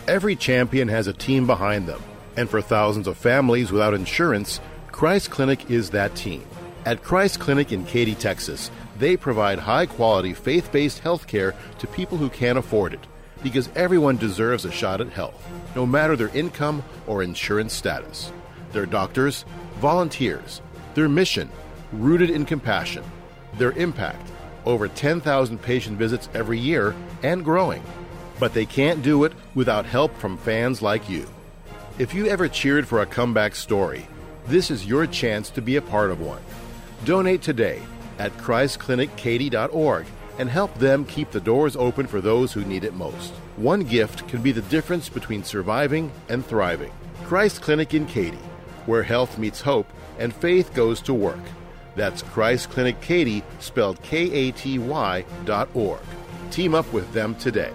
Every champion has a team behind them, and for thousands of families without insurance, Christ Clinic is that team. At Christ Clinic in Katy, Texas, they provide high-quality, faith-based health care to people who can't afford it, because everyone deserves a shot at health, no matter their income or insurance status. Their doctors, volunteers, their mission, rooted in compassion, their impact, over 10,000 patient visits every year and growing. But they can't do it without help from fans like you. If you ever cheered for a comeback story, this is your chance to be a part of one. Donate today at ChristClinicKaty.org and help them keep the doors open for those who need it most. One gift can be the difference between surviving and thriving. Christ Clinic in Katy, where health meets hope and faith goes to work. That's Christ Clinic Katy, spelled Katy.org. Team up with them today.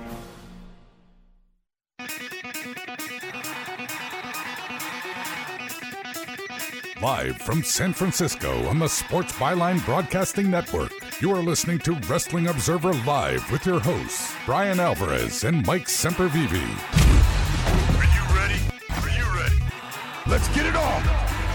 Live from San Francisco on the Sports Byline Broadcasting Network, you are listening to Wrestling Observer Live with your hosts, Brian Alvarez and Mike Sempervive. Are you ready? Are you ready? Let's get it on!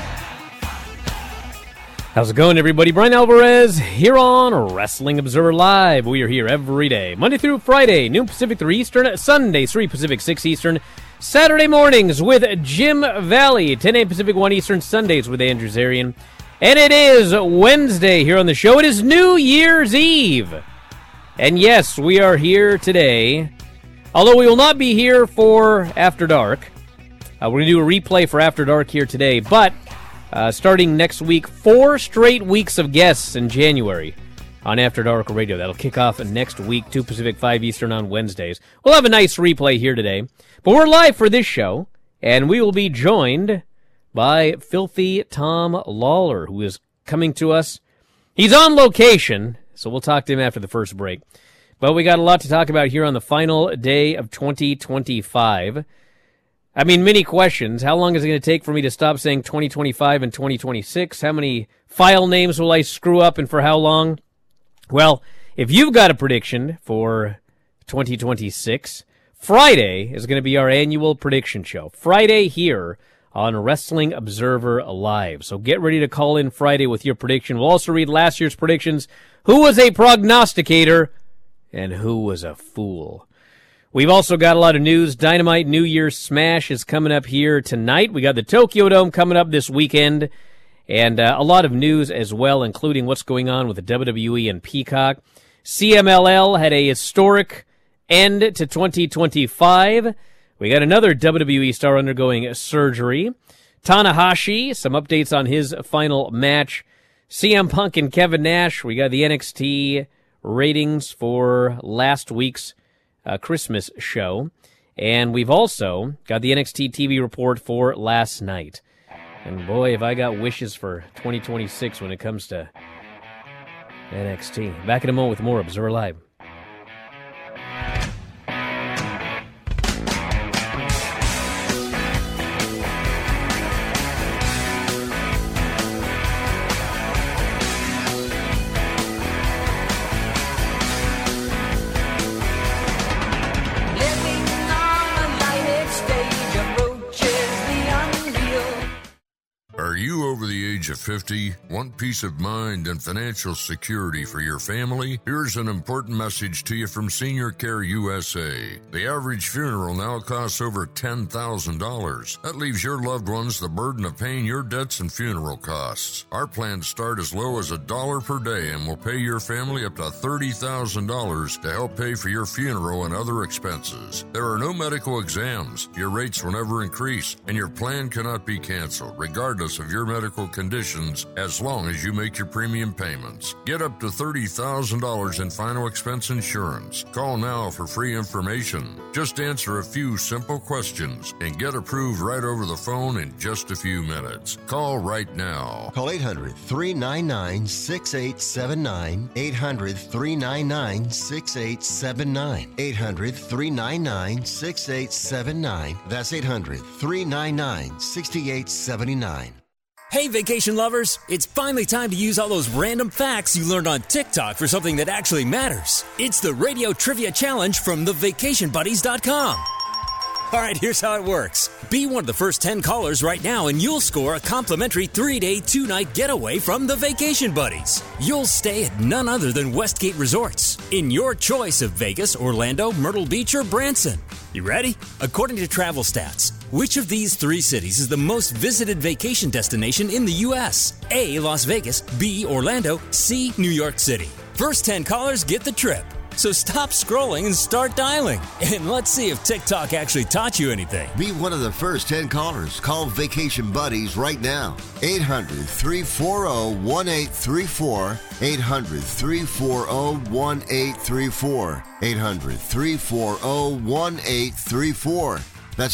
How's it going, everybody? Brian Alvarez here on Wrestling Observer Live. We are here every day, Monday through Friday, noon Pacific, 3 Eastern, Sunday, 3 Pacific, 6 Eastern, Saturday mornings with Jim Valley, 10 a.m. Pacific, 1 Eastern, Sundays with Andrew Zarian. And it is Wednesday here on the show. It is New Year's Eve. And yes, we are here today, although we will not be here for After Dark. We're going to do a replay for After Dark here today, but starting next week, 4 straight weeks of guests in January on After Dark Radio. That'll kick off next week, 2 Pacific, 5 Eastern on Wednesdays. We'll have a nice replay here today. But we're live for this show, and we will be joined by Filthy Tom Lawler, who is coming to us. He's on location, so we'll talk to him after the first break. But we got a lot to talk about here on the final day of 2025. I mean, many questions. How long is it going to take for me to stop saying 2025 and 2026? How many file names will I screw up, and for how long? Well, if you've got a prediction for 2026, Friday is going to be our annual prediction show. Friday here on Wrestling Observer Live. So get ready to call in Friday with your prediction. We'll also read last year's predictions. Who was a prognosticator and who was a fool? We've also got a lot of news. Dynamite New Year's Smash is coming up here tonight. We got the Tokyo Dome coming up this weekend. And a lot of news as well, including what's going on with the WWE and Peacock. CMLL had a historic end to 2025. We got another WWE star undergoing surgery. Tanahashi, some updates on his final match. CM Punk and Kevin Nash. We got the NXT ratings for last week's Christmas show. And we've also got the NXT TV report for last night. And boy, have I got wishes for 2026 when it comes to NXT. Back in a moment with more Observer Live. Are you over the age of 50? Want peace of mind and financial security for your family? Here's an important message to you from Senior Care USA. The average funeral now costs over $10,000. That leaves your loved ones the burden of paying your debts and funeral costs. Our plans start as low as $1 per day and will pay your family up to $30,000 to help pay for your funeral and other expenses. There are no medical exams. Your rates will never increase, and your plan cannot be canceled, regardless of your medical conditions, as long as you make your premium payments. Get up to $30,000 in final expense insurance. Call now for free information. Just answer a few simple questions and get approved right over the phone in just a few minutes. Call right now. Call 800-399-6879. 800-399-6879. 800-399-6879. That's 800-399-6879. Hey, vacation lovers! It's finally time to use all those random facts you learned on TikTok for something that actually matters. It's the Radio Trivia Challenge from thevacationbuddies.com. All right, here's how it works. Be one of the first 10 callers right now and you'll score a complimentary 3-day, 2-night getaway from the Vacation Buddies. You'll stay at none other than Westgate Resorts in your choice of Vegas, Orlando, Myrtle Beach, or Branson. You ready? According to Travel Stats, which of these 3 cities is the most visited vacation destination in the U.S.? A, Las Vegas, B, Orlando, C, New York City. First 10 callers get the trip. So stop scrolling and start dialing. And let's see if TikTok actually taught you anything. Be one of the first 10 callers. Call Vacation Buddies right now. 800-340-1834. 800-340-1834. 800-340-1834. That's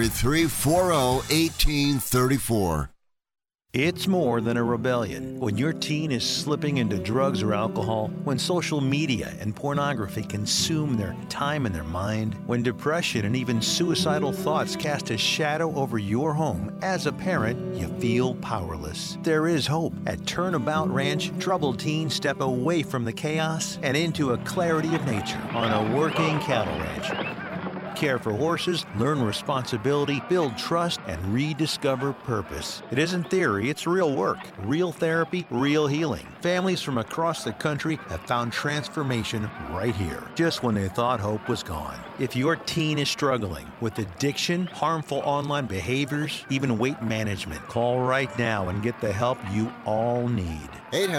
800-340-1834. It's more than a rebellion. When your teen is slipping into drugs or alcohol, when social media and pornography consume their time and their mind, when depression and even suicidal thoughts cast a shadow over your home, as a parent, you feel powerless. There is hope. At Turnabout Ranch, troubled teens step away from the chaos and into a clarity of nature on a working cattle ranch. Care for horses, learn responsibility, build trust, and rediscover purpose. It isn't theory, it's real work, real therapy, real healing. Families from across the country have found transformation right here, just when they thought hope was gone. If your teen is struggling with addiction, harmful online behaviors, even weight management, call right now and get the help you all need.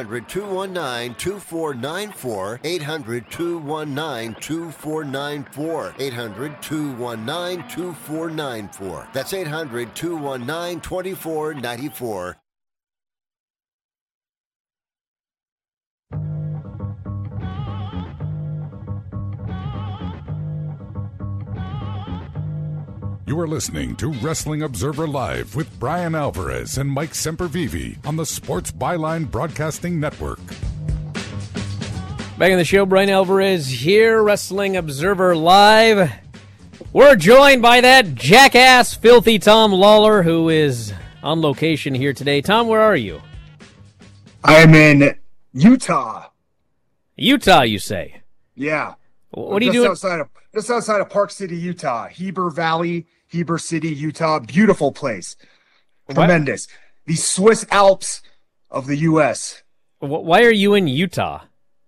800-219-2494. 800-219-2494. 800-219-2494. That's 800-219-2494. You are listening to Wrestling Observer Live with Brian Alvarez and Mike Sempervive on the Sports Byline Broadcasting Network. Back in the show, Brian Alvarez here, Wrestling Observer Live. We're joined by that jackass, filthy Tom Lawler, who is on location here today. Tom, where are you? I'm in Utah. Utah, you say? Yeah. What are you doing? Just outside of Park City, Utah. Heber Valley, Heber City, Utah. Beautiful place. Tremendous. The Swiss Alps of the U.S. Why are you in Utah?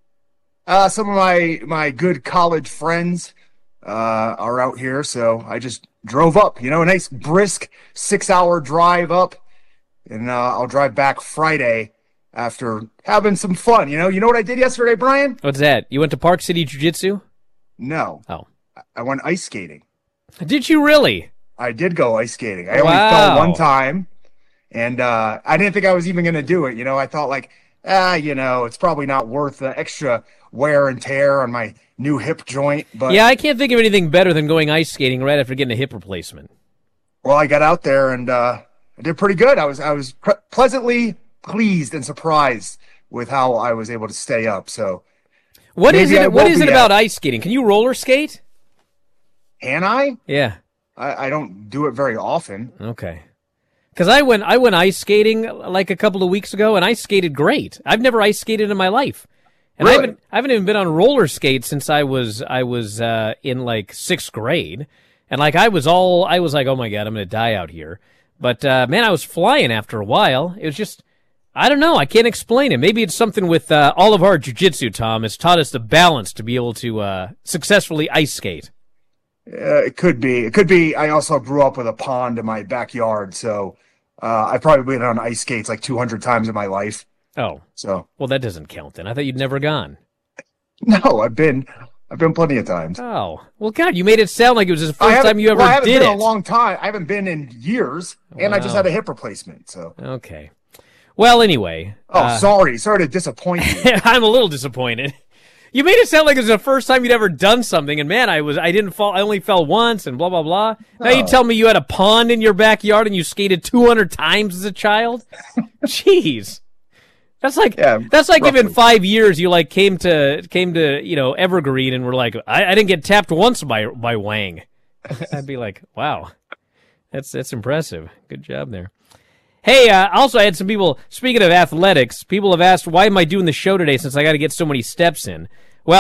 Some of my good college friends are out here, so I just drove up. You know, a nice brisk 6-hour drive up, and I'll drive back Friday after having some fun. You know what I did yesterday, Brian? What's that? You went to Park City Jiu-Jitsu? No. Oh. I went ice skating. Did you really? I did go ice skating. I only fell one time, and I didn't think I was even going to do it. You know, I thought it's probably not worth the extra wear and tear on my new hip joint. But yeah, I can't think of anything better than going ice skating right after getting a hip replacement. Well, I got out there and I did pretty good. I was pleasantly pleased and surprised with how I was able to stay up. So, what is it about ice skating? Can you roller skate? Can I? Yeah. I don't do it very often. Okay. Because I went ice skating like a couple of weeks ago, and I skated great. I've never ice skated in my life, and really? I haven't even been on roller skates since I was in like 6th grade, and like I was like, oh my god, I'm gonna die out here. But man, I was flying after a while. It was just, I don't know, I can't explain it. Maybe it's something with all of our jiu-jitsu, Tom, has taught us the balance to be able to successfully ice skate. It could be. It could be. I also grew up with a pond in my backyard, so I've probably been on ice skates like 200 times in my life. Oh, so well, that doesn't count then. I thought you'd never gone. No, I've been plenty of times. Oh, well, God, you made it sound like it was the first time you ever did it. I haven't been in a long time. I haven't been in years, and I just had a hip replacement. So okay. Well, anyway. Oh, sorry to disappoint you. I'm a little disappointed. You made it sound like it was the first time you'd ever done something, and man, I didn't fall. I only fell once, and blah blah blah. Now you tell me you had a pond in your backyard and you skated 200 times as a child. Jeez, that's like roughly. If in 5 years you like came to Evergreen and were like, I didn't get tapped once by Wang. I'd be like, wow, that's impressive. Good job there. Hey, also I had some people, speaking of athletics, people have asked, why am I doing the show today since I got to get so many steps in? Well,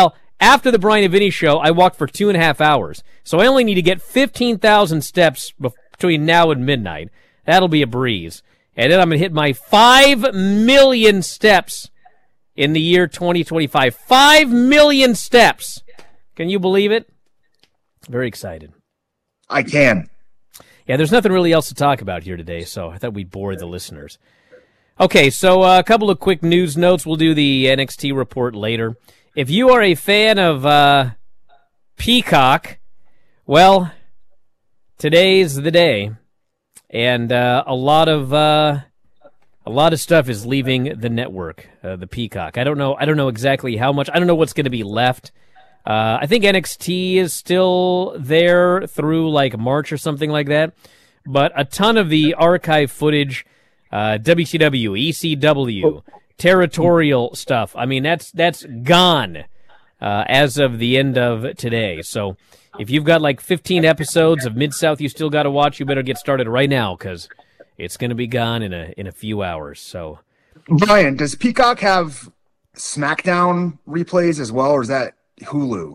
after the Brian and Vinny show, I walked for 2.5 hours. So I only need to get 15,000 steps between now and midnight. That'll be a breeze. And then I'm going to hit my 5 million steps in the year 2025. 5 million steps. Can you believe it? Very excited. I can. Yeah, there's nothing really else to talk about here today, so I thought we'd bore the listeners. Okay, so a couple of quick news notes. We'll do the NXT report later. If you are a fan of Peacock, well, today's the day, and a lot of stuff is leaving the network, the Peacock. I don't know exactly how much. I don't know what's going to be left. I think NXT is still there through like March or something like that, but a ton of the archive footage, WCW, ECW, territorial stuff. I mean, that's gone as of the end of today. So if you've got like 15 episodes of Mid-South you still got to watch, you better get started right now because it's going to be gone in a few hours. So, Brian, does Peacock have SmackDown replays as well, or is that Hulu?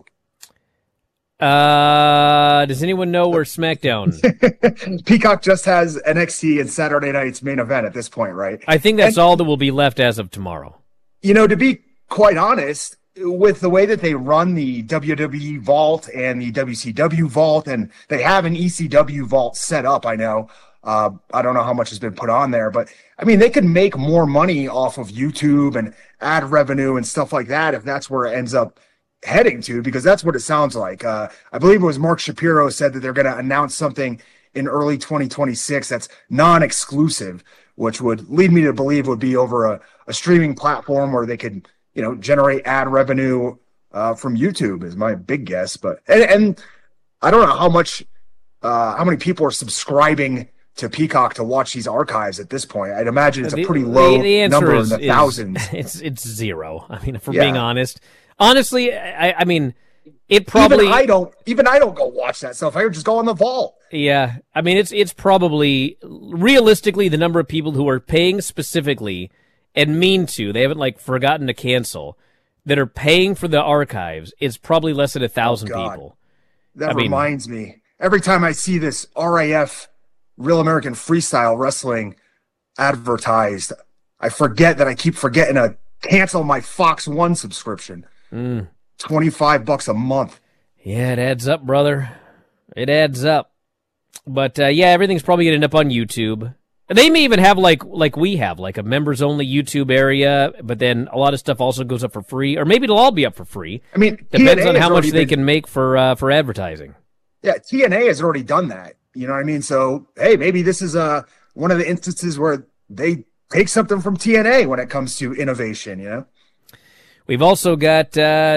Does anyone know where SmackDown? Peacock just has NXT and Saturday night's main event at this point, right? I think that's all that will be left as of tomorrow. You know, to be quite honest, with the way that they run the WWE Vault and the WCW Vault, and they have an ECW Vault set up, I know. I don't know how much has been put on there, but I mean, they could make more money off of YouTube and ad revenue and stuff like that if that's where it ends up heading to, because that's what it sounds like. I believe it was Mark Shapiro said that they're going to announce something in early 2026 that's non-exclusive, which would lead me to believe would be over a streaming platform where they could, you know, generate ad revenue from YouTube is my big guess. But and I don't know how many people are subscribing to Peacock to watch these archives at this point. I'd imagine it's a pretty low number in the thousands. It's zero. I mean, if we're being honest. Honestly, I mean, it probably even I don't go watch that stuff. I would just go on the Vault. Yeah, I mean, it's probably realistically the number of people who are paying specifically and mean to, they haven't like forgotten to cancel, that are paying for the archives. It's probably less than 1,000 people. That reminds me. Every time I see this RAF, Real American Freestyle Wrestling advertised, I forget that I keep forgetting to cancel my Fox One subscription. $25 a month. Yeah, it adds up, brother. It adds up. But yeah, everything's probably going to end up on YouTube. They may even have like we have, like a members-only YouTube area, but then a lot of stuff also goes up for free, or maybe it'll all be up for free. I mean, depends on how much they can make for advertising. Yeah, TNA has already done that. You know what I mean? So, hey, maybe this is one of the instances where they take something from TNA when it comes to innovation, you know? We've also got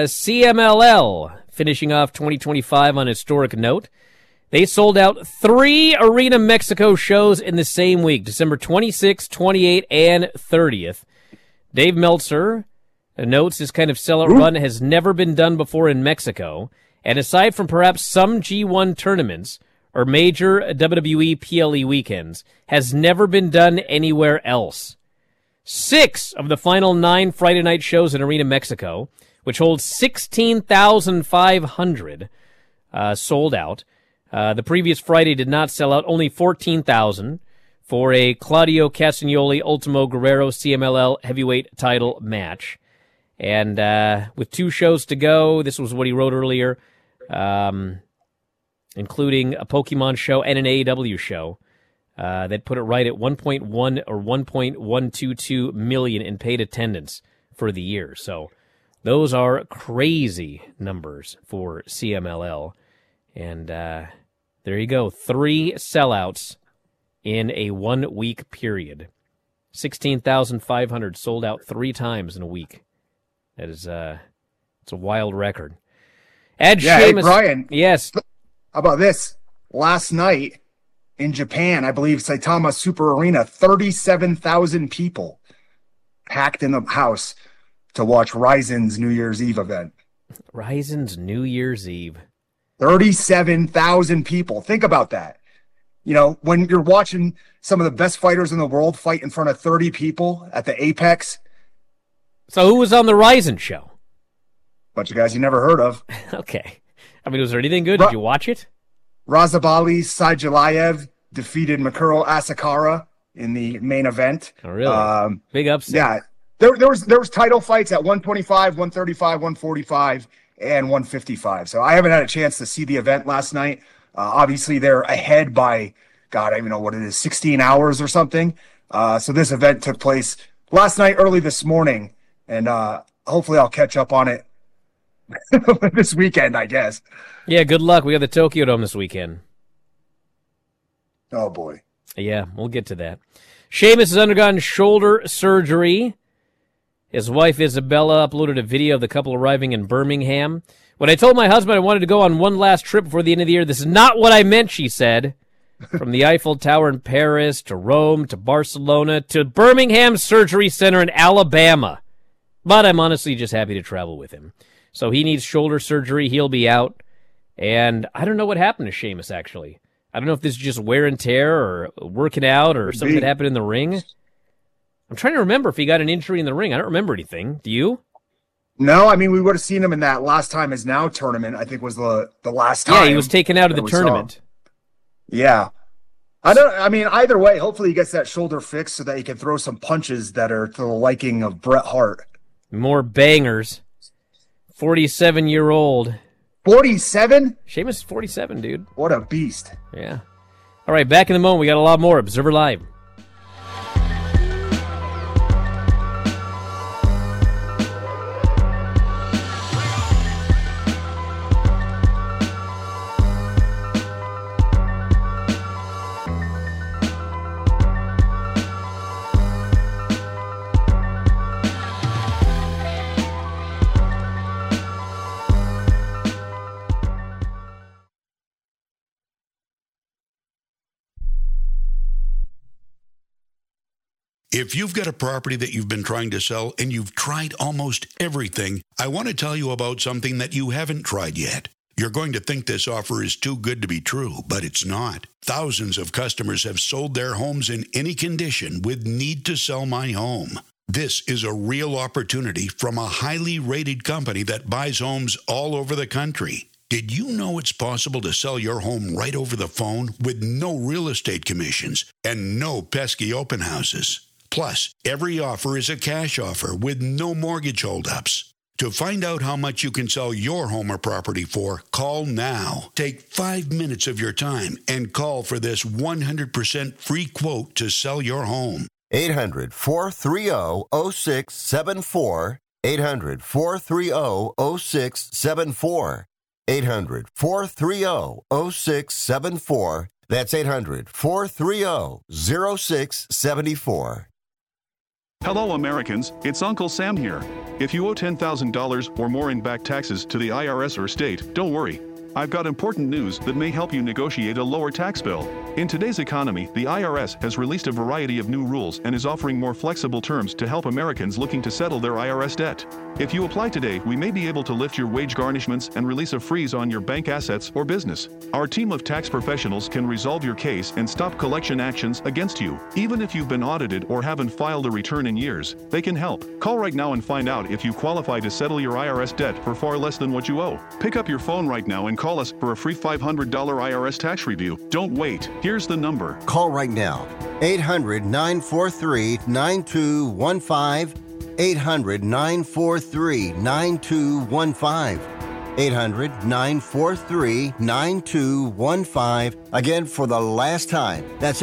CMLL finishing off 2025 on a historic note. They sold out 3 Arena Mexico shows in the same week, December 26th, 28th, and 30th. Dave Meltzer notes this kind of sellout run has never been done before in Mexico, and aside from perhaps some G1 tournaments or major WWE PLE weekends, has never been done anywhere else. 6 of the final 9 Friday night shows in Arena Mexico, which holds 16,500, sold out. The previous Friday did not sell out, only 14,000 for a Claudio Castagnoli Ultimo Guerrero CMLL heavyweight title match. And with 2 shows to go, this was what he wrote earlier, including a Pokemon show and an AEW show. That put it right at 1.1 or 1.122 million in paid attendance for the year. So those are crazy numbers for CMLL. And there you go. 3 sellouts in a 1-week period. 16,500 sold out 3 times in a week. That is it's a wild record. Sheamus, hey, Brian. Yes. How about this? Last night, in Japan, I believe Saitama Super Arena, 37,000 people packed in the house to watch Ryzen's New Year's Eve event. Ryzen's New Year's Eve. 37,000 people. Think about that. You know, when you're watching some of the best fighters in the world fight in front of 30 people at the Apex. So who was on the Ryzen show? bunch of guys you never heard of. Okay. I mean, was there anything good? Did you watch it? Razabali Sajalayev defeated Mikhail Asakara in the main event. Oh, really? Big upset. Yeah. There was title fights at 125, 135, 145, and 155. So I haven't had a chance to see the event last night. Obviously, they're ahead by, God, I don't even know what it is, 16 hours or something. So this event took place last night, early this morning, and hopefully I'll catch up on it this weekend, I guess. Yeah, good luck. We got the Tokyo Dome this weekend. Oh, boy. Yeah, we'll get to that. Sheamus has undergone shoulder surgery. His wife, Isabella, uploaded a video of the couple arriving in Birmingham. When I told my husband I wanted to go on one last trip before the end of the year, this is not what I meant, she said. From the Eiffel Tower in Paris to Rome to Barcelona to Birmingham Surgery Center in Alabama. But I'm honestly just happy to travel with him. So he needs shoulder surgery. He'll be out. And I don't know what happened to Sheamus, actually. I don't know if this is just wear and tear or working out or something that happened in the ring. I'm trying to remember if he got an injury in the ring. I don't remember anything. Do you? No, I mean, we would have seen him in that Last Time Is Now tournament, I think was the last time. Yeah, he was taken out of the tournament. Yeah. I mean, either way, hopefully he gets that shoulder fixed so that he can throw some punches that are to the liking of Bret Hart. More bangers. 47-year-old. 47? Sheamus is 47, dude. What a beast. Yeah. All right, back in the moment. We got a lot more Observer Live. If you've got a property that you've been trying to sell and you've tried almost everything, I want to tell you about something that you haven't tried yet. You're going to think this offer is too good to be true, but it's not. Thousands of customers have sold their homes in any condition with Need to Sell My Home. This is a real opportunity from a highly rated company that buys homes all over the country. Did you know it's possible to sell your home right over the phone with no real estate commissions and no pesky open houses? Plus, every offer is a cash offer with no mortgage holdups. To find out how much you can sell your home or property for, call now. Take 5 minutes of your time and call for this 100% free quote to sell your home. 800-430-0674. 800-430-0674. 800-430-0674. That's 800-430-0674. Hello, Americans. It's Uncle Sam here. If you owe $10,000 or more in back taxes to the IRS or state, don't worry. I've got important news that may help you negotiate a lower tax bill. In today's economy, the IRS has released a variety of new rules and is offering more flexible terms to help Americans looking to settle their IRS debt. If you apply today, we may be able to lift your wage garnishments and release a freeze on your bank assets or business. Our team of tax professionals can resolve your case and stop collection actions against you. Even if you've been audited or haven't filed a return in years, they can help. Call right now and find out if you qualify to settle your IRS debt for far less than what you owe. Pick up your phone right now and call us for a free $500 IRS tax review. Don't wait. Here's the number. Call right now. 800-943-9215. 800-943-9215. 800-943-9215. Again, for the last time, that's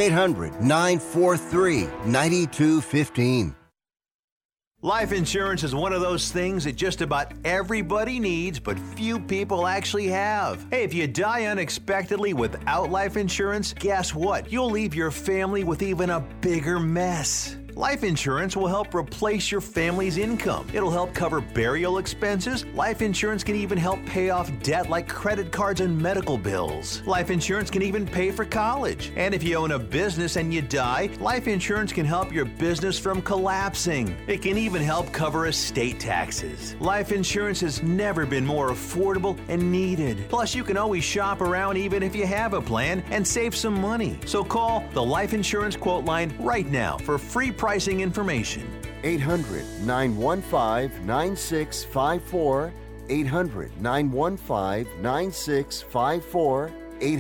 800-943-9215. Life insurance is one of those things that just about everybody needs, but few people actually have. Hey, if you die unexpectedly without life insurance, guess what? You'll leave your family with even a bigger mess. Life insurance will help replace your family's income. It'll help cover burial expenses. Life insurance can even help pay off debt like credit cards and medical bills. Life insurance can even pay for college. And if you own a business and you die, life insurance can help your business from collapsing. It can even help cover estate taxes. Life insurance has never been more affordable and needed. Plus, you can always shop around even if you have a plan and save some money. So call the Life Insurance Quote Line right now for free pricing information. 800-915-9654. 800-915-9654.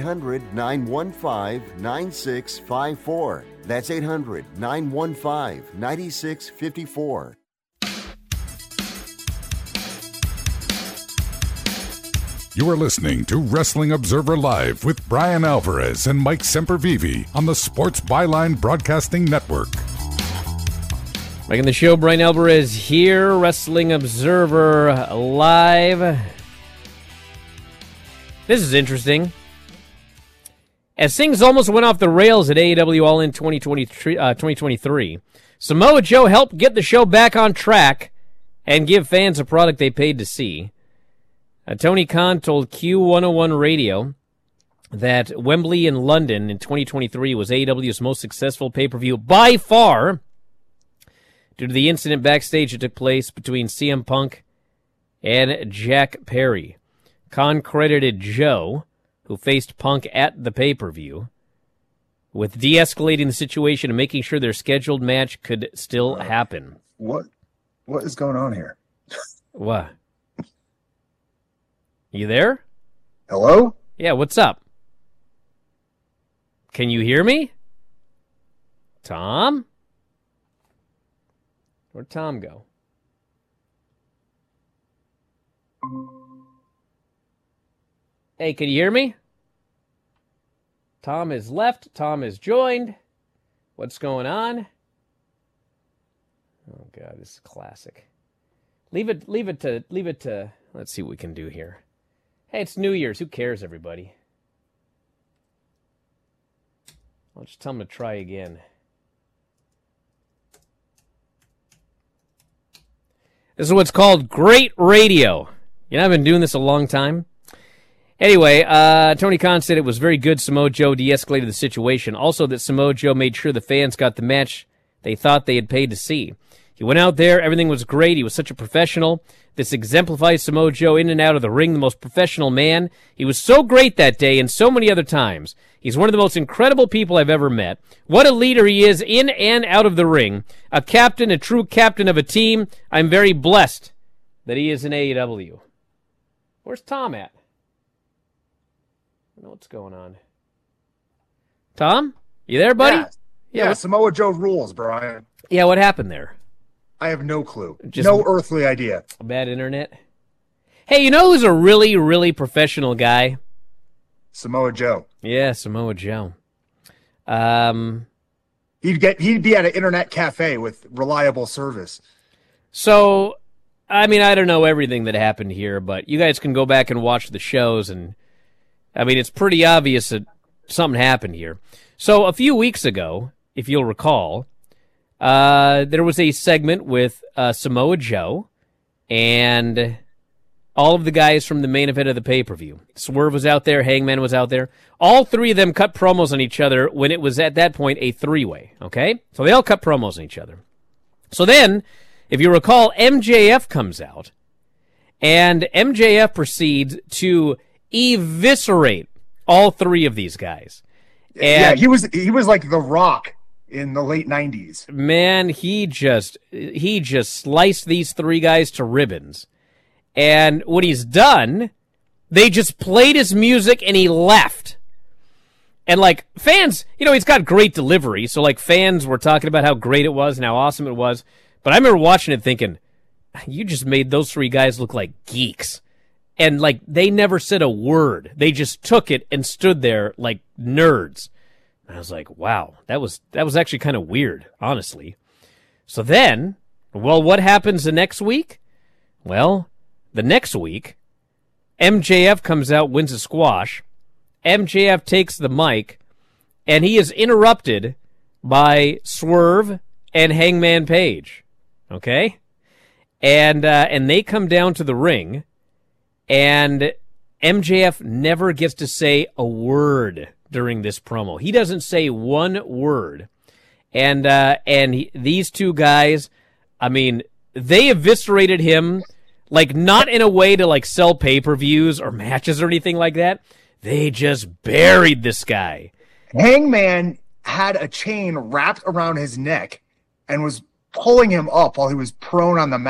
800-915-9654. That's 800-915-9654. You are listening to Wrestling Observer Live with Brian Alvarez and Mike Sempervive on the Sports Byline Broadcasting Network. Making the show, Brian Alvarez here, Wrestling Observer Live. This is interesting. As things almost went off the rails at AEW All In 2023, Samoa Joe helped get the show back on track and give fans a product they paid to see. Tony Khan told Q101 Radio that Wembley in London in 2023 was AEW's most successful pay-per-view by far due to the incident backstage that took place between CM Punk and Jack Perry. Khan credited Joe, who faced Punk at the pay-per-view, with de-escalating the situation and making sure their scheduled match could still happen. What is going on here? What? You there? Hello? Yeah, what's up? Can you hear me? Tom? Where'd Tom go? Hey, can you hear me? Tom is left. Tom is joined. What's going on? Oh God, this is classic. Leave it to. Let's see what we can do here. Hey, it's New Year's. Who cares, everybody? I'll just tell him to try again. This is what's called great radio. You know, I've been doing this a long time. Anyway, Tony Khan said it was very good Samoa Joe de-escalated the situation. Also that Samoa Joe made sure the fans got the match they thought they had paid to see. He went out there, everything was great, he was such a professional. This exemplifies Samoa Joe in and out of the ring, the most professional man. He was so great that day and so many other times. He's one of the most incredible people I've ever met. What a leader he is in and out of the ring. A captain, a true captain of a team. I'm very blessed that he is in AEW. Where's Tom at? I don't know what's going on. Tom? You there, buddy? Yeah, Samoa Joe rules, Brian. Yeah, what happened there? I have no clue. No earthly idea. Bad internet? Hey, you know who's a really, really professional guy? Samoa Joe. Yeah, Samoa Joe. He'd be at an internet cafe with reliable service. So, I mean, I don't know everything that happened here, but you guys can go back and watch the shows, and I mean, it's pretty obvious that something happened here. So, a few weeks ago, if you'll recall, there was a segment with Samoa Joe and all of the guys from the main event of the pay-per-view. Swerve was out there, Hangman was out there. All three of them cut promos on each other when it was at that point a three-way, okay? So they all cut promos on each other. So then, if you recall, MJF comes out, and MJF proceeds to eviscerate all three of these guys. And he was like The Rock in the late 90s. Man, he just sliced these three guys to ribbons. And what he's done, they just played his music and he left. And like fans, you know, he's got great delivery. So like fans were talking about how great it was and how awesome it was. But I remember watching it thinking, you just made those three guys look like geeks. And like they never said a word. They just took it and stood there like nerds. And I was like, wow, that was actually kind of weird, honestly. So then, well, what happens the next week? Well, the next week, MJF comes out, wins a squash. MJF takes the mic, and he is interrupted by Swerve and Hangman Page. Okay? And they come down to the ring, and MJF never gets to say a word during this promo. He doesn't say one word. And these two guys, I mean, they eviscerated him, like not in a way to like sell pay-per-views or matches or anything like that. They just buried this guy. Hangman had a chain wrapped around his neck and was pulling him up while he was prone on the mat.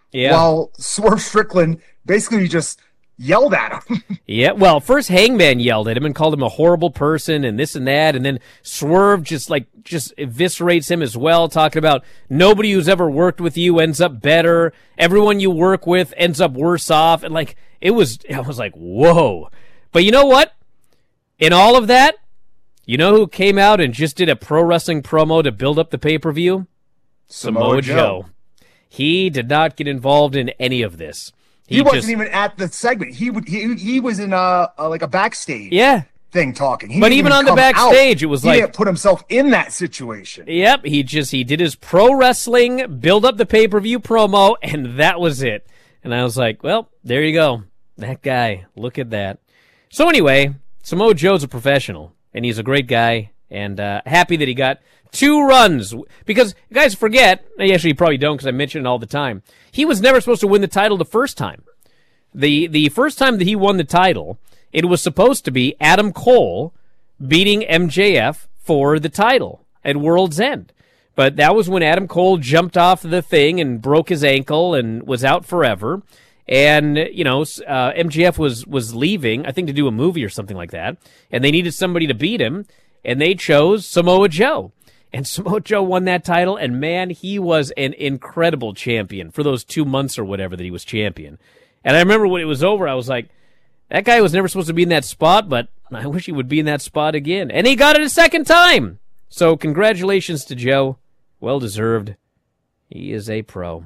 while Swerve Strickland basically just yelled at him. Yeah, well, first Hangman yelled at him and called him a horrible person and this and that, and then Swerve just eviscerates him as well, talking about nobody who's ever worked with you ends up better, everyone you work with ends up worse off, and I was like, whoa. But you know what? In all of that, you know who came out and just did a pro wrestling promo to build up the pay-per-view? Samoa Joe. He did not get involved in any of this. He wasn't even at the segment. He was in a backstage thing talking. But even on the backstage, it was he didn't put himself in that situation. Yep, he did his pro wrestling, build up the pay-per-view promo, and that was it. And I was like, well, there you go. That guy, look at that. So anyway, Samoa Joe's a professional, and he's a great guy, and happy that he got 2 runs. Because, guys, forget, actually you probably don't because I mention it all the time, he was never supposed to win the title the first time. The first time that he won the title, it was supposed to be Adam Cole beating MJF for the title at World's End. But that was when Adam Cole jumped off the thing and broke his ankle and was out forever. And, MJF was leaving, I think to do a movie or something like that, and they needed somebody to beat him, and they chose Samoa Joe. And Samoa Joe won that title, and man, he was an incredible champion for those 2 months or whatever that he was champion. And I remember when it was over, I was like, that guy was never supposed to be in that spot, but I wish he would be in that spot again. And he got it a second time! So congratulations to Joe. Well deserved. He is a pro.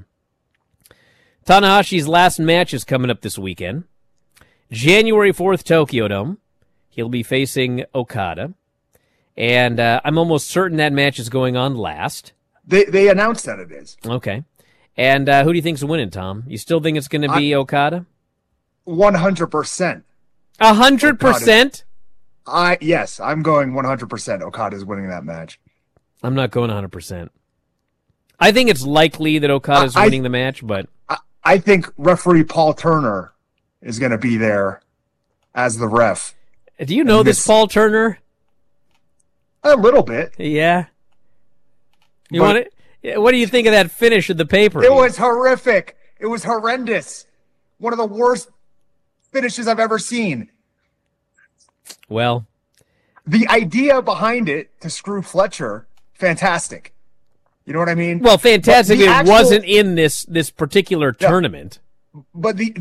Tanahashi's last match is coming up this weekend. January 4th, Tokyo Dome. He'll be facing Okada. And I'm almost certain that match is going on last. They announced that it is. Okay. And who do you think's winning, Tom? You still think it's going to be Okada? 100%. 100%? Yes, I'm going 100%. Okada's winning that match. I'm not going 100%. I think it's likely that Okada's winning the match, but I think referee Paul Turner is going to be there as the ref. Do you know this Paul Turner? A little bit. Yeah. What do you think of that finish of the paper? It was horrific. It was horrendous. One of the worst finishes I've ever seen. Well, the idea behind it to screw Fletcher, fantastic. You know what I mean? Well, fantastic. It wasn't in this particular tournament. But the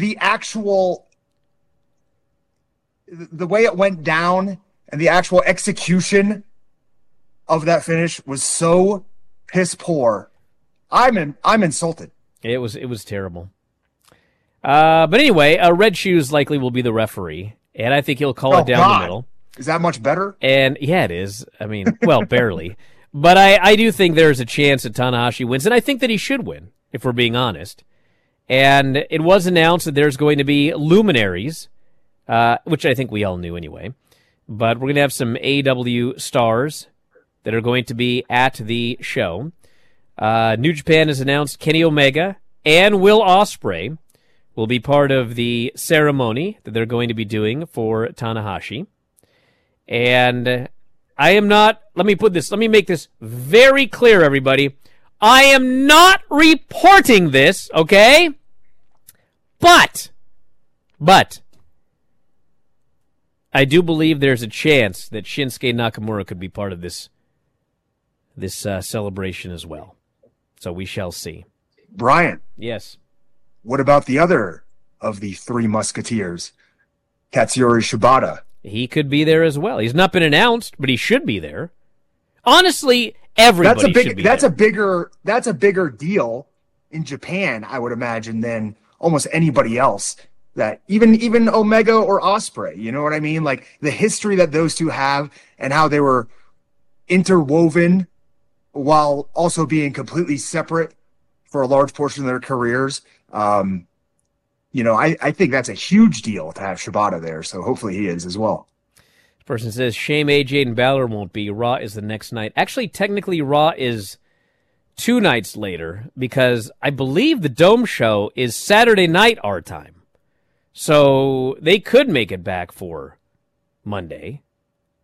way it went down and the actual execution of that finish was so piss poor. I'm insulted. It was terrible. But anyway, Red Shoes likely will be the referee, and I think he'll call it down the middle. Is that much better? And yeah, it is. I mean, well, barely. But I do think there's a chance that Tanahashi wins, and I think that he should win, if we're being honest. And it was announced that there's going to be luminaries, which I think we all knew anyway. But we're going to have some AEW stars that are going to be at the show. New Japan has announced Kenny Omega and Will Ospreay will be part of the ceremony that they're going to be doing for Tanahashi. And I am not, let me make this very clear, everybody. I am not reporting this, okay? But, I do believe there's a chance that Shinsuke Nakamura could be part of this celebration as well. So we shall see. Brian. Yes. What about the other of the three musketeers? Katsuyori Shibata. He could be there as well. He's not been announced, but he should be there. Honestly, everybody should be there. That's a bigger deal in Japan, I would imagine, than almost anybody else. That even Omega or Ospreay, you know what I mean? Like the history that those two have and how they were interwoven while also being completely separate for a large portion of their careers. I think that's a huge deal to have Shibata there, so hopefully he is as well. This person says, shame AJ and Balor won't be. Raw is the next night. Actually, technically, Raw is 2 nights later because I believe the Dome show is Saturday night our time. So they could make it back for Monday.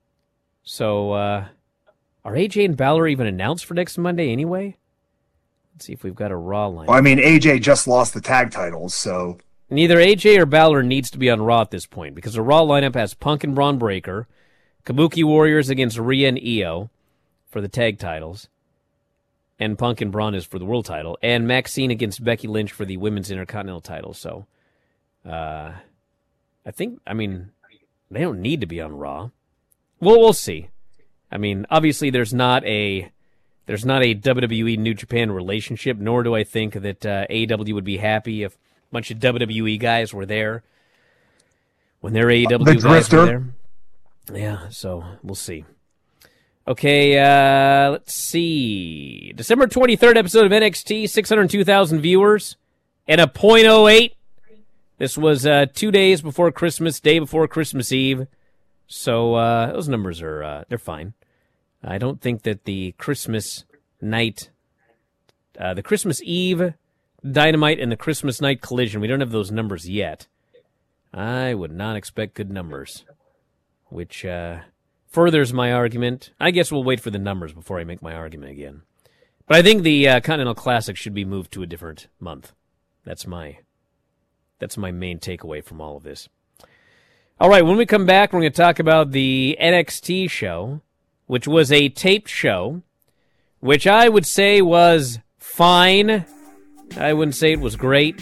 So are AJ and Balor even announced for next Monday anyway? Let's see if we've got a Raw lineup. Well, I mean, AJ just lost the tag titles, so... Neither AJ or Balor needs to be on Raw at this point, because the Raw lineup has Punk and Braun Breaker, Kabuki Warriors against Rhea and Io for the tag titles, and Punk and Braun is for the world title, and Maxine against Becky Lynch for the women's Intercontinental title. So, I mean, they don't need to be on Raw. Well, we'll see. I mean, obviously there's not a WWE New Japan relationship, nor do I think that AEW would be happy if a bunch of WWE guys were there when their AEW guys were there. Yeah, so we'll see. Okay, let's see. December 23rd episode of NXT, 602,000 viewers, and a .08. This was 2 days before Christmas, day before Christmas Eve. So those numbers are they're fine. I don't think that the Christmas night, the Christmas Eve Dynamite and the Christmas night Collision, we don't have those numbers yet. I would not expect good numbers, which furthers my argument. I guess we'll wait for the numbers before I make my argument again. But I think the Continental Classic should be moved to a different month. That's my main takeaway from all of this. All right, when we come back, we're going to talk about the NXT show, which was a taped show, which I would say was fine. I wouldn't say it was great.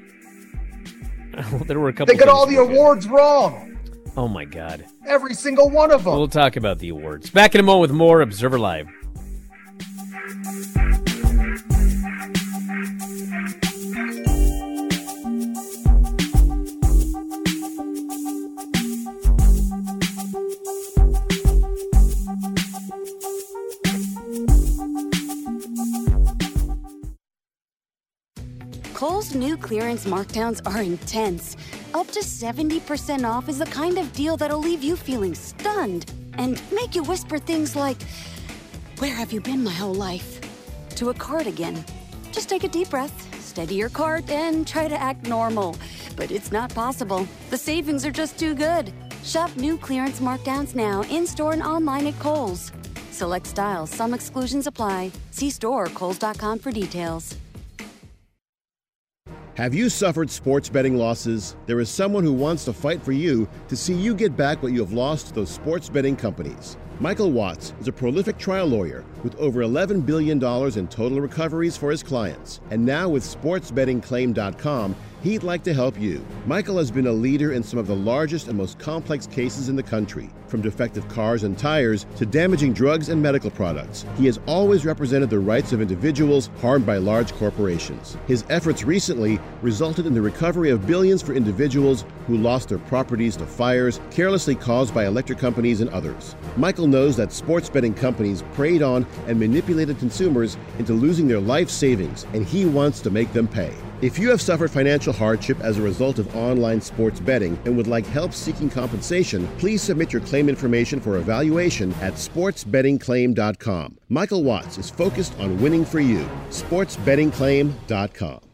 There were a couple. They got all the awards wrong. Oh my God! Every single one of them. We'll talk about the awards. Back in a moment with more Observer Live. Kohl's new clearance markdowns are intense. Up to 70% off is the kind of deal that'll leave you feeling stunned and make you whisper things like, "Where have you been my whole life?" to a cardigan. Just take a deep breath, steady your cart, and try to act normal. But it's not possible. The savings are just too good. Shop new clearance markdowns now in-store and online at Kohl's. Select styles, some exclusions apply. See store or kohls.com for details. Have you suffered sports betting losses? There is someone who wants to fight for you to see you get back what you have lost to those sports betting companies. Michael Watts is a prolific trial lawyer with over $11 billion in total recoveries for his clients. And now with SportsBettingClaim.com, he'd like to help you. Michael has been a leader in some of the largest and most complex cases in the country, from defective cars and tires to damaging drugs and medical products. He has always represented the rights of individuals harmed by large corporations. His efforts recently resulted in the recovery of billions for individuals who lost their properties to fires carelessly caused by electric companies and others. Michael knows that sports betting companies preyed on and manipulated consumers into losing their life savings, and he wants to make them pay. If you have suffered financial hardship as a result of online sports betting and would like help seeking compensation, please submit your claim information for evaluation at sportsbettingclaim.com. Michael Watts is focused on winning for you. sportsbettingclaim.com.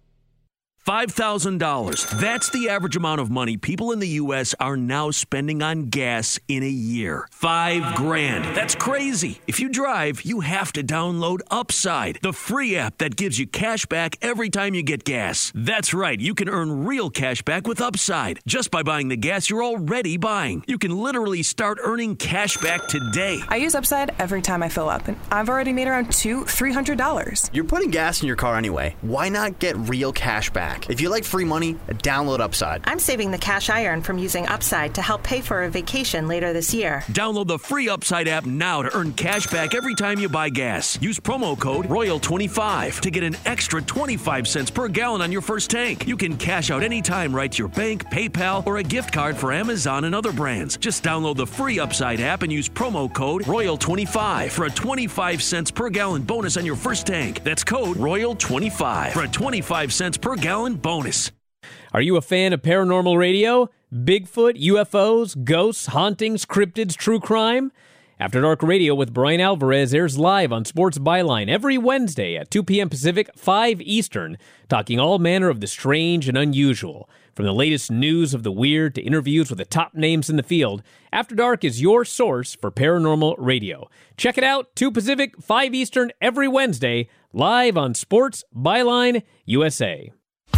$5,000. That's the average amount of money people in the U.S. are now spending on gas in a year. $5,000. That's crazy. If you drive, you have to download Upside, the free app that gives you cash back every time you get gas. That's right. You can earn real cash back with Upside just by buying the gas you're already buying. You can literally start earning cash back today. I use Upside every time I fill up, and I've already made around $200-$300. You're putting gas in your car anyway. Why not get real cash back? If you like free money, download Upside. I'm saving the cash I earn from using Upside to help pay for a vacation later this year. Download the free Upside app now to earn cash back every time you buy gas. Use promo code ROYAL25 to get an extra 25 cents per gallon on your first tank. You can cash out anytime right to your bank, PayPal, or a gift card for Amazon and other brands. Just download the free Upside app and use promo code ROYAL25 for a 25 cents per gallon bonus on your first tank. That's code ROYAL25 for a 25 cents per gallon bonus. Are you a fan of paranormal radio? Bigfoot, UFOs, ghosts, hauntings, cryptids, true crime? After Dark Radio with Brian Alvarez airs live on Sports Byline every Wednesday at 2 p.m. Pacific, 5 Eastern, talking all manner of the strange and unusual. From the latest news of the weird to interviews with the top names in the field, After Dark is your source for paranormal radio. Check it out, 2 Pacific, 5 Eastern, every Wednesday, live on Sports Byline USA.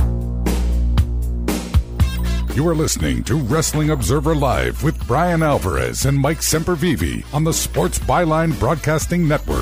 You are listening to Wrestling Observer Live with Brian Alvarez and Mike Sempervive on the Sports Byline Broadcasting Network.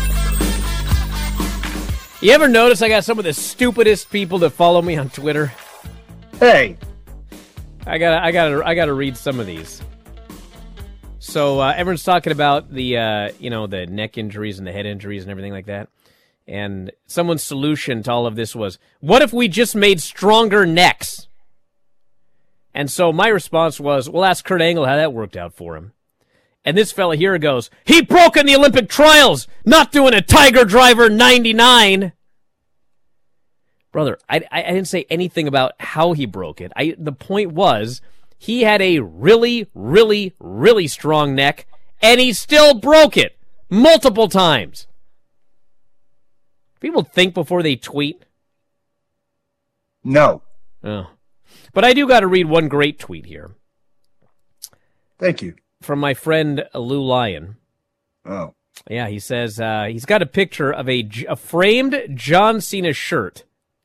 You ever notice I got some of the stupidest people that follow me on Twitter? Hey, I gotta read some of these. So everyone's talking about the the neck injuries and the head injuries and everything like that. And someone's solution to all of this was, what if we just made stronger necks? And so my response was, well, ask Kurt Angle how that worked out for him. And this fella here goes, he broke in the Olympic trials, not doing a Tiger Driver 99. Brother, I didn't say anything about how he broke it. The point was, he had a really, really, really strong neck, and he still broke it multiple times. People think before they tweet. No. Oh. But I do got to read one great tweet here. Thank you. From my friend Lou Lyon. Oh. Yeah, he says he's got a picture of a framed John Cena shirt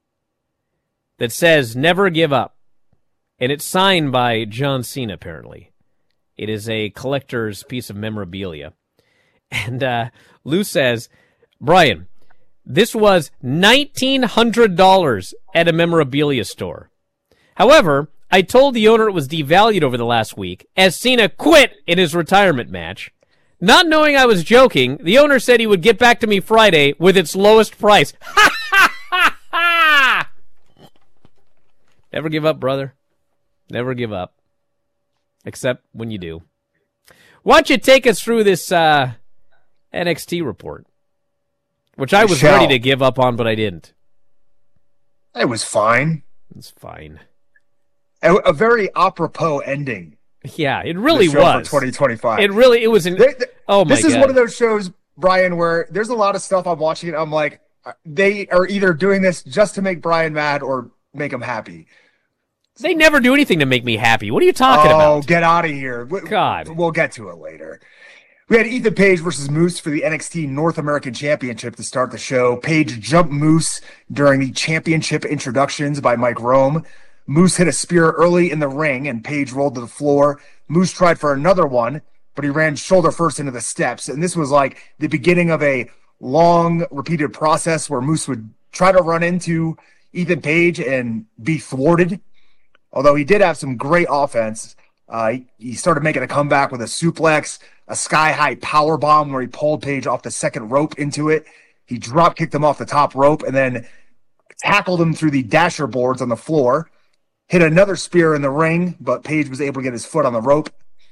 that says, never give up. And it's signed by John Cena, apparently. It is a collector's piece of memorabilia. And Lou says, Brian, this was $1,900 at a memorabilia store. However, I told the owner it was devalued over the last week, as Cena quit in his retirement match. Not knowing I was joking, the owner said he would get back to me Friday with its lowest price. Ha ha ha ha! Never give up, brother. Never give up. Except when you do. Why don't you take us through this NXT report? Which I was ready to give up on, but I didn't. It was fine. It's fine. A very apropos ending. Yeah, it really was. For 2025. It was. Oh my God. This is one of those shows, Brian, where there's a lot of stuff I'm watching and I'm like, they are either doing this just to make Brian mad or make him happy. They never do anything to make me happy. What are you talking about? Oh, get out of here. God. We'll get to it later. We had Ethan Page versus Moose for the NXT North American Championship to start the show. Page jumped Moose during the championship introductions by Mike Rome. Moose hit a spear early in the ring, and Page rolled to the floor. Moose tried for another one, but he ran shoulder first into the steps. And this was like the beginning of a long, repeated process where Moose would try to run into Ethan Page and be thwarted. Although he did have some great offense. He started making a comeback with a suplex, a sky-high power bomb where he pulled Page off the second rope into it. He drop-kicked him off the top rope and then tackled him through the dasher boards on the floor. Hit another spear in the ring, but Page was able to get his foot on the rope.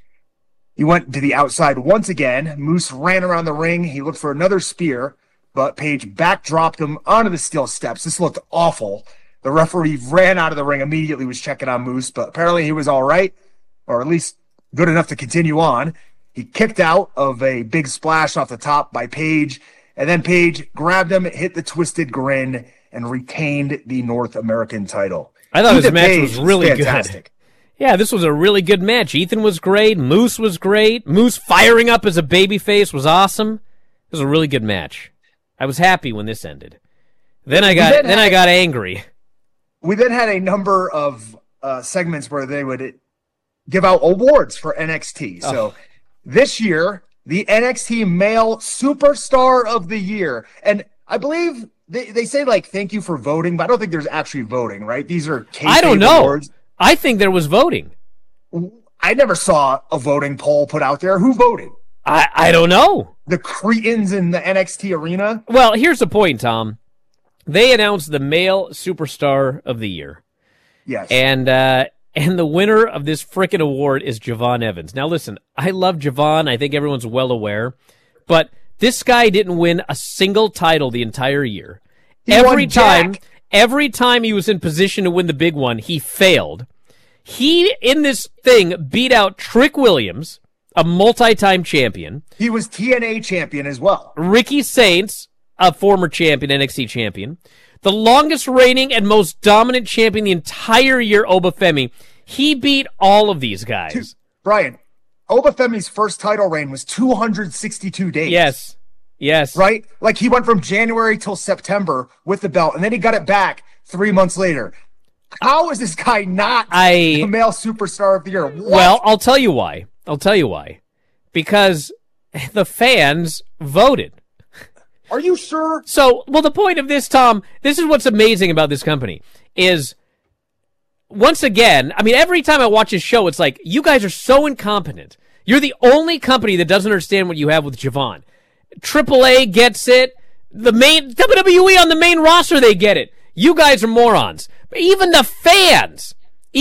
He went to the outside once again. Moose ran around the ring. He looked for another spear, but Page backdropped him onto the steel steps. This looked awful. The referee ran out of the ring immediately, was checking on Moose, but apparently he was all right, or at least good enough to continue on. He kicked out of a big splash off the top by Page, and then Page grabbed him, hit the twisted grin, and retained the North American title. I thought this match was really fantastic. Good. Yeah, this was a really good match. Ethan was great. Moose was great. Moose firing up as a babyface was awesome. It was a really good match. I was happy when this ended. Then I got angry. We then had a number of segments where they would give out awards for NXT. So this year, the NXT Male Superstar of the Year. And I believe they say, like, thank you for voting, but I don't think there's actually voting, right? These are I don't know. Awards. I think there was voting. I never saw a voting poll put out there. Who voted? I don't know. The cretins in the NXT arena? Well, here's the point, Tom. They announced the Male Superstar of the Year. Yes. And the winner of this frickin' award is Javon Evans. Now, listen, I love Javon. I think everyone's well aware. But this guy didn't win a single title the entire year. Every time he was in position to win the big one, he failed. He, in this thing, beat out Trick Williams, a multi-time champion. He was TNA champion as well. Ricky Saints, a former champion, NXT champion. The longest reigning and most dominant champion the entire year, Obafemi. He beat all of these guys. Brian, Obafemi's first title reign was 262 days. Yes. Right? Like he went from January till September with the belt, and then he got it back 3 months later. How is this guy not the male superstar of the year? What? Well, I'll tell you why. Because the fans voted. Are you sure? So, the point of this, Tom, this is what's amazing about this company, is once again, I mean, every time I watch this show, it's like, you guys are so incompetent. You're the only company that doesn't understand what you have with Javon. AAA gets it. The main WWE on the main roster, they get it. You guys are morons. But even the fans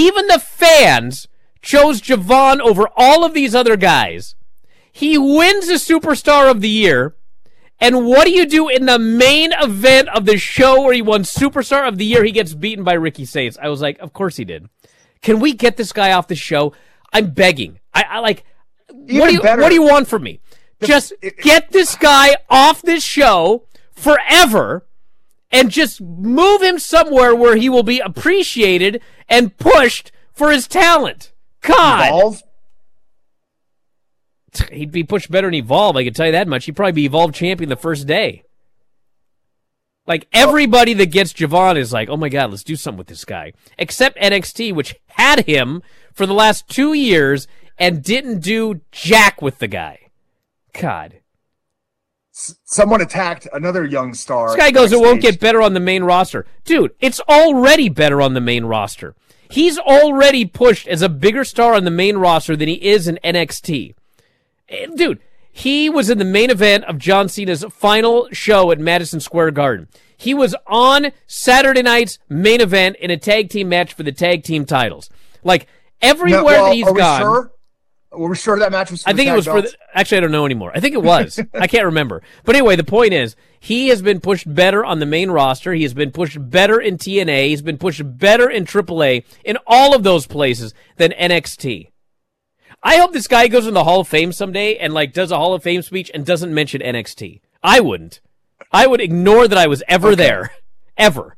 chose Javon over all of these other guys. He wins the Superstar of the Year. And what do you do in the main event of the show where he won Superstar of the Year? He gets beaten by Ricky Saints. I was like, of course he did. Can we get this guy off the show? I'm begging. I like, what do you want from me? Just get this guy off this show forever and just move him somewhere where he will be appreciated and pushed for his talent. God. Evolve? He'd be pushed better than Evolve, I can tell you that much. He'd probably be Evolve champion the first day. Like, everybody that gets Javon is like, oh my God, let's do something with this guy. Except NXT, which had him for the last 2 years and didn't do jack with the guy. God. Someone attacked another young star. This guy goes, it won't get better on the main roster. Dude, it's already better on the main roster. He's already pushed as a bigger star on the main roster than he is in NXT. Dude, he was in the main event of John Cena's final show at Madison Square Garden. He was on Saturday night's main event in a tag team match for the tag team titles. Like, everywhere that he's gone. Sure? Were we sure that match was for I think it was for actually, I don't know anymore. I think it was. I can't remember. But anyway, the point is, he has been pushed better on the main roster. He has been pushed better in TNA. He's been pushed better in AAA, in all of those places, than NXT. I hope this guy goes in the Hall of Fame someday and, like, does a Hall of Fame speech and doesn't mention NXT. I wouldn't. I would ignore that I was ever there. Ever.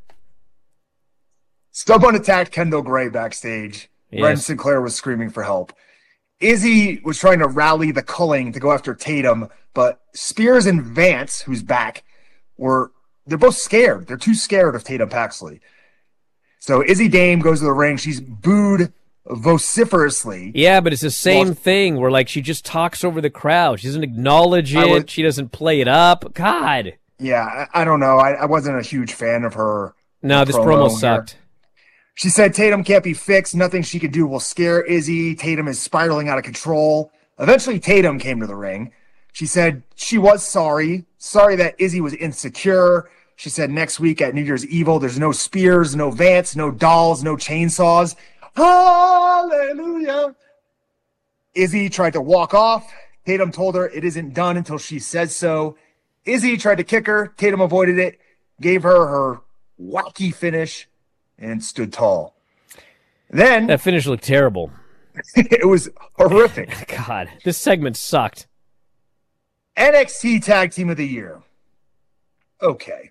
Someone attacked Kendall Gray backstage. Yes. Ren Sinclair was screaming for help. Izzy was trying to rally the culling to go after Tatum, but Spears and Vance, who's back, they're both scared. They're too scared of Tatum Paxley. So Izzy Dame goes to the ring. She's booed vociferously. Yeah, but it's the same thing where, like, she just talks over the crowd. She doesn't acknowledge it. She doesn't play it up. God. Yeah, I don't know. I wasn't a huge fan of her. No, this promo sucked. She said Tatum can't be fixed. Nothing she can do will scare Izzy. Tatum is spiraling out of control. Eventually, Tatum came to the ring. She said she was sorry that Izzy was insecure. She said next week at New Year's Evil, there's no Spears, no Vance, no dolls, no chainsaws. Hallelujah. Izzy tried to walk off. Tatum told her it isn't done until she says so. Izzy tried to kick her. Tatum avoided it, gave her wacky finish, and stood tall. Then that finish looked terrible. It was horrific. God, this segment sucked. NXT Tag Team of the Year. Okay.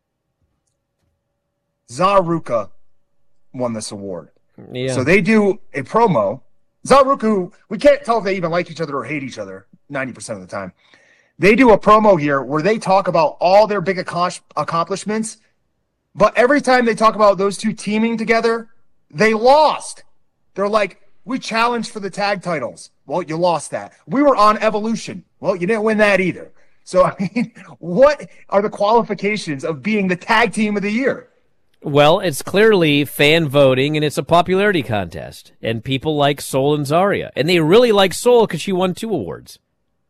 Zaruka won this award. Yeah. So they do a promo. Zaruka, we can't tell if they even like each other or hate each other 90% of the time. They do a promo here where they talk about all their big accomplishments, but every time they talk about those two teaming together, they lost. They're like, we challenged for the tag titles. Well, you lost that. We were on Evolution. Well, you didn't win that either. So, I mean, what are the qualifications of being the tag team of the year? Well, it's clearly fan voting, and it's a popularity contest. And people like Sol and Zarya. And they really like Sol because she won 2 awards.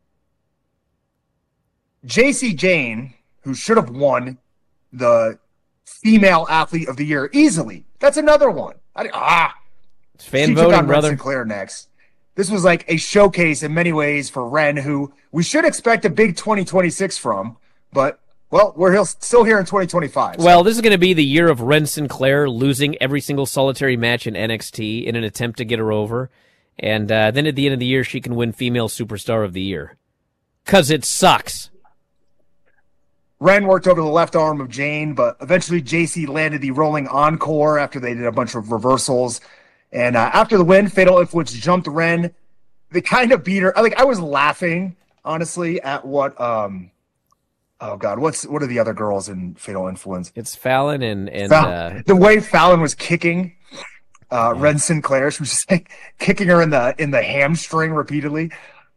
JC Jane, who should have won the Female Athlete of the Year easily. That's another one. It's fan she voting, took on brother. Ren Sinclair next. This was like a showcase in many ways for Ren, who we should expect a big 2026 from, but, well, we're still here in 2025. So. Well, this is going to be the year of Ren Sinclair losing every single solitary match in NXT in an attempt to get her over. And then at the end of the year, she can win Female Superstar of the Year. Because it sucks. Ren worked over the left arm of Jane, but eventually JC landed the rolling encore after they did a bunch of reversals. And after the win, Fatal Influence jumped Ren. They kind of beat her. I was laughing, honestly, at what oh God, what are the other girls in Fatal Influence? It's Fallon and the way Fallon was kicking Ren Sinclair. She was just like kicking her in the hamstring repeatedly.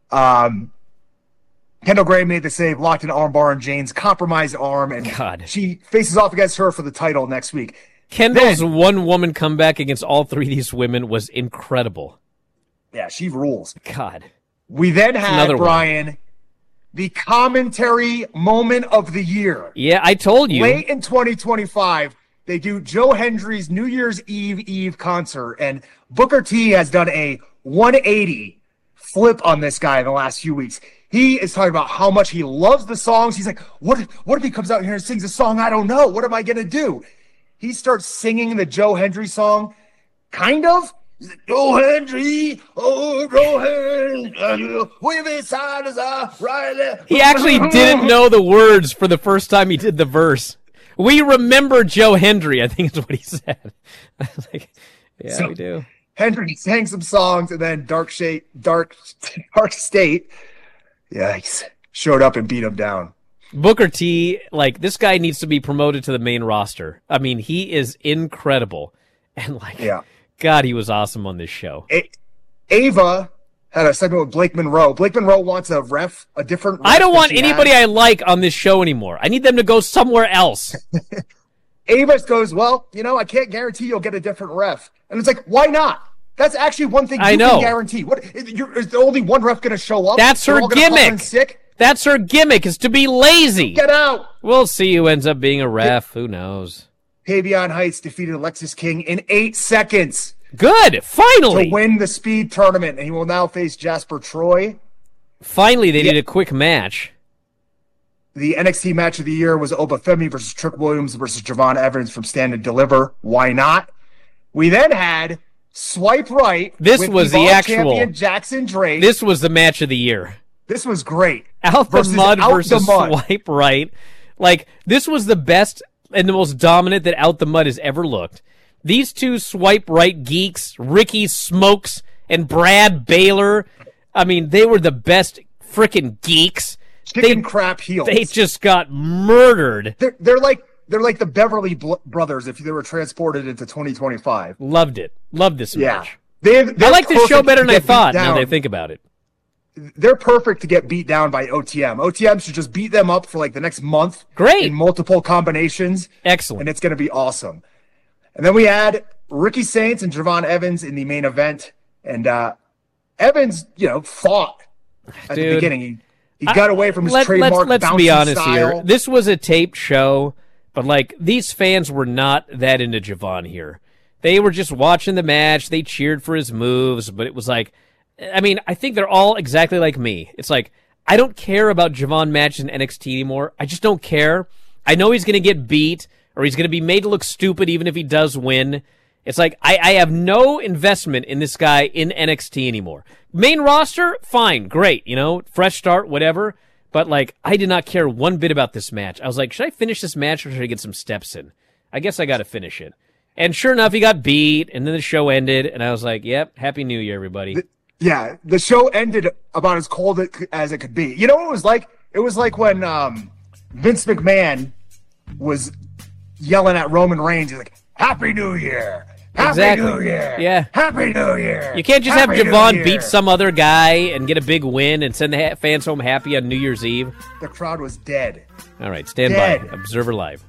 Kendall Gray made the save, locked an armbar on Jane's compromised arm, and she faces off against her for the title next week. Kendall's one-woman comeback against all three of these women was incredible. Yeah, she rules. God. We then had, Brian, the commentary moment of the year. Yeah, I told you. Late in 2025, they do Joe Hendry's New Year's Eve concert, and Booker T has done a 180 flip on this guy in the last few weeks. He is talking about how much he loves the songs. He's like, what if he comes out here and sings a song I don't know? What am I going to do? He starts singing the Joe Hendry song, kind of. He's like, Joe Hendry, oh, Joe Hendry, we beside us, right there. He actually didn't know the words for the first time he did the verse. We remember Joe Hendry, I think is what he said. I was like, yeah, so, we do. Hendry sang some songs, and then Dark State, yikes, showed up and beat him down. Booker T, this guy needs to be promoted to the main roster. I mean, he is incredible. And, God, he was awesome on this show. Ava had a segment with Blake Monroe. Blake Monroe wants a different ref. I don't want anybody I like on this show anymore. I need them to go somewhere else. Ava goes, well, I can't guarantee you'll get a different ref. And it's like, why not? That's actually one thing you can guarantee. Is there only one ref going to show up? That's her gimmick. That's her gimmick, is to be lazy. Get out. We'll see who ends up being a ref. Who knows? Pavion Heights defeated Alexis King in 8 seconds. Good. Finally. To win the speed tournament, and he will now face Jasper Troy. Finally, they did a quick match. The NXT match of the year was Obafemi versus Trick Williams versus Javon Evans from Stand and Deliver. Why not? We then had Swipe Right. This was the actual champion Jackson Drake. This was the match of the year. This was great. Out the Mud versus Swipe Right. This was the best and the most dominant that Out the Mud has ever looked. These two Swipe Right geeks, Ricky Smokes and Brad Baylor, I mean, they were the best freaking geeks. Chicken crap heels. They just got murdered. They're like the Beverly brothers if they were transported into 2025. Loved it. Loved this match. I like this show better than I thought, now that I think about it. They're perfect to get beat down by OTM. OTM should just beat them up for the next month. Great. In multiple combinations. Excellent. And it's going to be awesome. And then we had Ricky Saints and Javon Evans in the main event. And Evans, fought at the beginning. He got away from his trademark let's bouncy be honest style. here. This was a taped show, but these fans were not that into Javon here. They were just watching the match. They cheered for his moves, but it was I think they're all exactly like me. It's I don't care about Javon matches in NXT anymore. I just don't care. I know he's going to get beat or he's going to be made to look stupid even if he does win. It's I have no investment in this guy in NXT anymore. Main roster, fine, great, fresh start, whatever. But I did not care one bit about this match. I was like, should I finish this match or should I get some steps in? I guess I got to finish it. And sure enough, he got beat, and then the show ended, and I was like, yep, Happy New Year, everybody. Yeah, the show ended about as cold as it could be. You know what it was like? It was like when Vince McMahon was yelling at Roman Reigns. He's like, Happy New Year! Happy New Year! Yeah. Happy New Year! You can't just have Javon beat some other guy and get a big win and send the fans home happy on New Year's Eve. The crowd was dead. All right, stand by. Observer Live.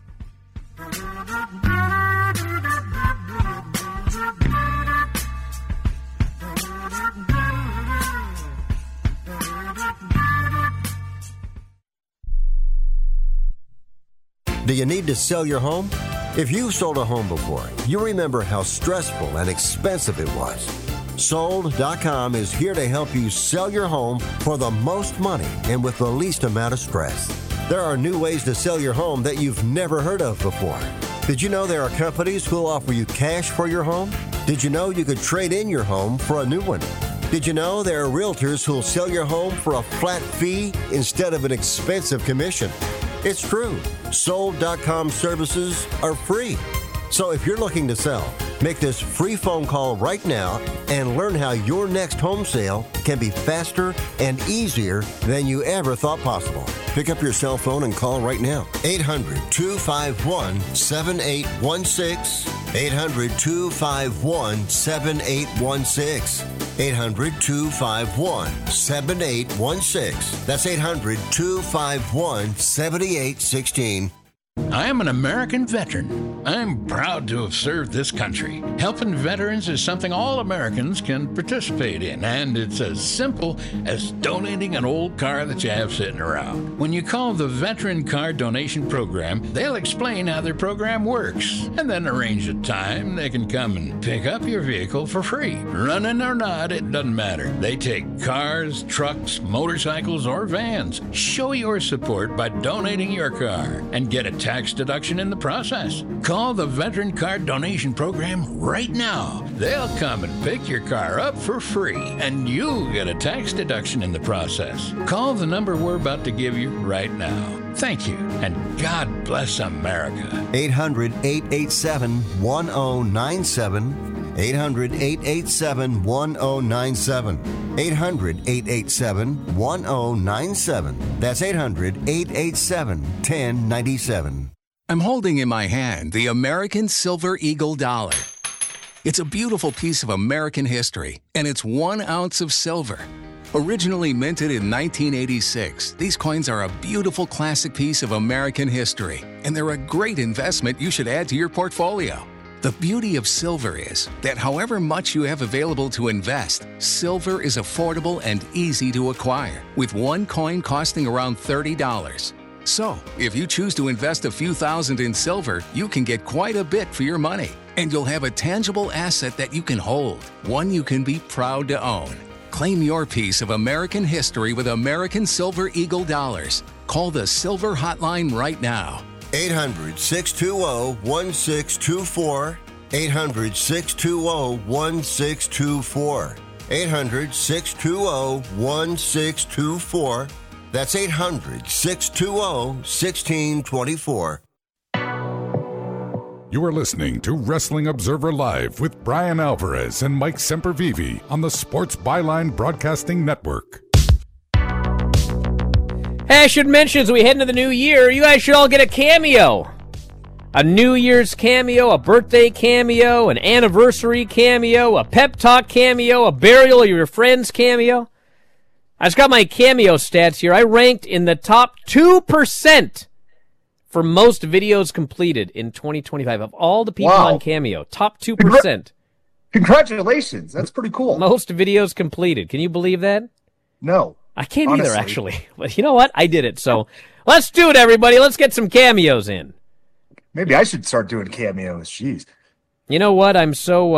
Do you need to sell your home? If you've sold a home before, you remember how stressful and expensive it was. Sold.com is here to help you sell your home for the most money and with the least amount of stress. There are new ways to sell your home that you've never heard of before. Did you know there are companies who'll offer you cash for your home? Did you know you could trade in your home for a new one? Did you know there are realtors who'll sell your home for a flat fee instead of an expensive commission? It's true. Sold.com services are free. So if you're looking to sell, make this free phone call right now and learn how your next home sale can be faster and easier than you ever thought possible. Pick up your cell phone and call right now. 800-251-7816. 800-251-7816. 800-251-7816. That's 800-251-7816. I am an American veteran. I'm proud to have served this country. Helping veterans is something all Americans can participate in, and it's as simple as donating an old car that you have sitting around. When you call the Veteran Car Donation Program, they'll explain how their program works, and then arrange a time they can come and pick up your vehicle for free. Running or not, it doesn't matter. They take cars, trucks, motorcycles, or vans. Show your support by donating your car and get a tax deduction in the process. Call the Veteran Car Donation Program right now. They'll come and pick your car up for free, and you'll get a tax deduction in the process. Call the number we're about to give you right now. Thank you, and God bless America. 800-887-1097. 800-887-1097. 800-887-1097. That's 800-887-1097. I'm holding in my hand the American Silver Eagle dollar. It's a beautiful piece of American history, and it's 1 ounce of silver. Originally minted in 1986, these coins are a beautiful classic piece of American history, and they're a great investment you should add to your portfolio. The beauty of silver is that however much you have available to invest, silver is affordable and easy to acquire, with one coin costing around $30. So, if you choose to invest a few thousand in silver, you can get quite a bit for your money, and you'll have a tangible asset that you can hold, one you can be proud to own. Claim your piece of American history with American Silver Eagle dollars. Call the Silver Hotline right now. 800-620-1624. 800-620-1624. 800-620-1624. That's 800-620-1624. You are listening to Wrestling Observer Live with Brian Alvarez and Mike Sempervive on the Sports Byline Broadcasting Network. Hey, I should mention, as we head into the new year, you guys should all get a cameo. A New Year's cameo, a birthday cameo, an anniversary cameo, a pep talk cameo, a burial of your friend's cameo. I just got my cameo stats here. I ranked in the top 2% for most videos completed in 2025 of all the people on Cameo. Top 2%. Congratulations. That's pretty cool. Most videos completed. Can you believe that? No. I can't either, actually. But you know what? I did it. So let's do it, everybody. Let's get some cameos in. Maybe I should start doing cameos. Jeez. You know what? I'm so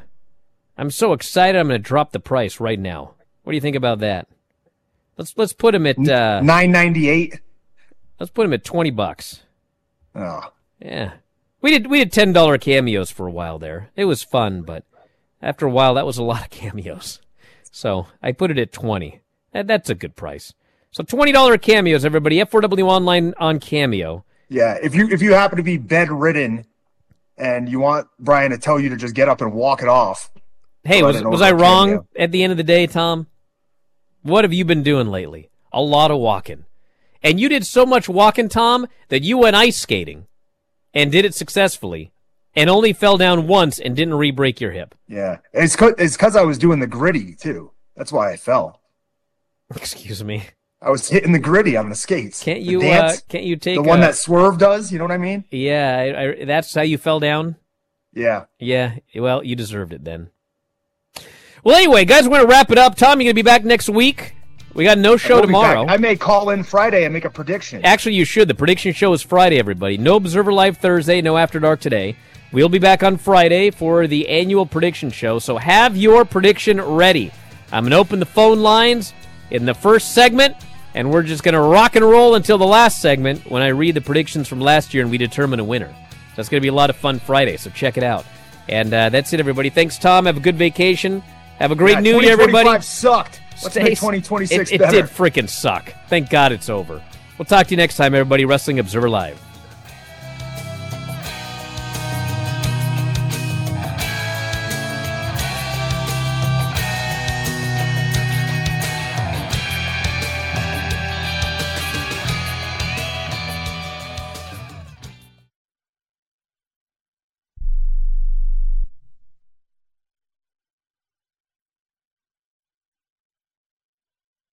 excited. I'm going to drop the price right now. What do you think about that? Let's put him at $9.98. Let's put him at $20. Oh. Yeah. We did $10 cameos for a while there. It was fun, but after a while that was a lot of cameos. So I put it at $20. That's a good price. So $20 cameos, everybody. F4W Online on Cameo. Yeah, if you happen to be bedridden and you want Brian to tell you to just get up and walk it off. Hey, was I wrong at the end of the day, Tom? What have you been doing lately? A lot of walking. And you did so much walking, Tom, that you went ice skating and did it successfully and only fell down once and didn't re-break your hip. Yeah, it's because I was doing the gritty, too. That's why I fell. Excuse me? I was hitting the gritty on the skates. Can't you take the one that Swerve does? You know what I mean? Yeah, that's how you fell down? Yeah. Yeah, well, you deserved it then. Well, anyway, guys, we're going to wrap it up. Tom, you're going to be back next week. We got no show tomorrow. I may call in Friday and make a prediction. Actually, you should. The prediction show is Friday, everybody. No Observer Live Thursday, no After Dark today. We'll be back on Friday for the annual prediction show, so have your prediction ready. I'm going to open the phone lines in the first segment, and we're just going to rock and roll until the last segment when I read the predictions from last year and we determine a winner. So it's going to be a lot of fun Friday, so check it out. And that's it, everybody. Thanks, Tom. Have a good vacation. Have a great New Year, everybody. 2025 sucked. Let's make 2026 it better. It did freaking suck. Thank God it's over. We'll talk to you next time, everybody. Wrestling Observer Live.